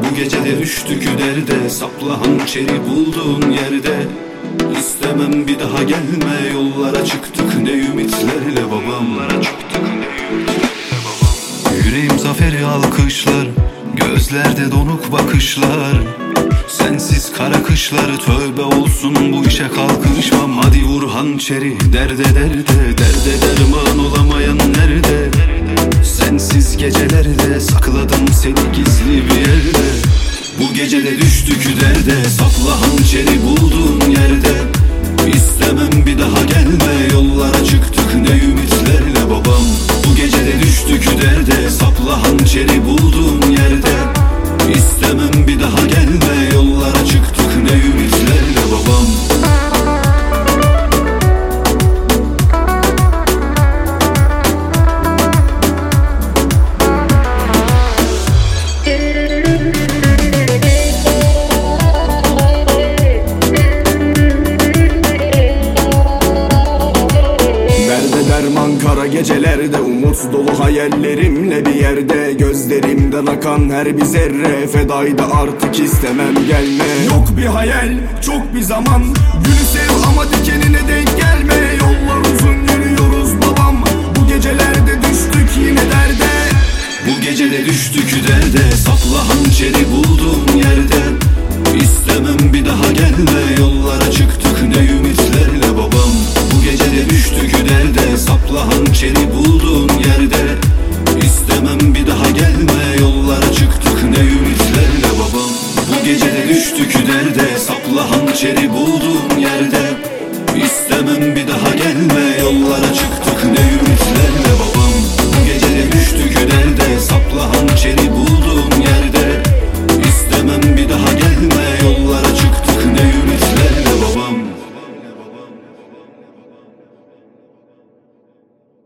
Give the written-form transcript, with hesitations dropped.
Bu gecede düştük derde, sapla hançeri bulduğun yerde. İstemem bir daha gelme, yollara çıktık ne ümitlerle babam. Yüreğim zaferi alkışlar, gözlerde donuk bakışlar. Sensiz kara kışları tövbe olsun, bu işe kalkışmam. Hadi vur hançeri derde derde, derde derman olamayan nerede? Sensiz gecelerde sakladım seni gizli bir yerde. Bu gecede düştük derde, sapla hançeri bulduğun yerde. İstemem bir daha gelme, yollara çıktık ne ümitlerle babam. Bu gecede düştük derde, sapla hançeri bulduğun yerde. İstemem bir daha gelme, yollara çıktık ne ümitlerle babam. Derman kara gecelerde, umut dolu hayallerimle bir yerde. Gözlerimden akan her bir zerre, fedaydı artık istemem gelme. Yok bir hayal, çok bir zaman, gülü sev ama dikenine denk gelme. Yollar uzun yürüyoruz babam, bu gecelerde düştük yine derde. Bu gecede düştük derde, sapla hançeri bulduğun yerde. İstemem bir daha gelme, yollara çıktık ne ümitlerle babam. Bu gecede düştük derde, sapla hançeri bulduğun yerde.